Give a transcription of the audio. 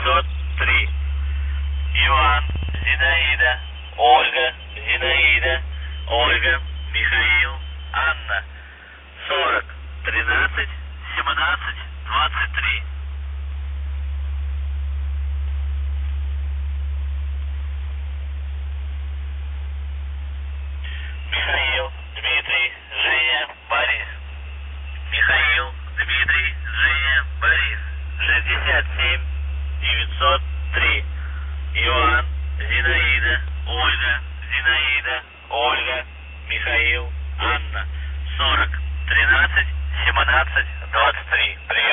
903. Иван, Зинаида, Ольга, Зинаида, Ольга, Михаил, Анна. 40 13 17 23. Михаил, Дмитрий, Женя, Борис. Михаил, Дмитрий, Женя, Борис. 67 903. Иван, Зинаида, Ольга, Зинаида, Ольга, Михаил, Анна. 40 13 17 23.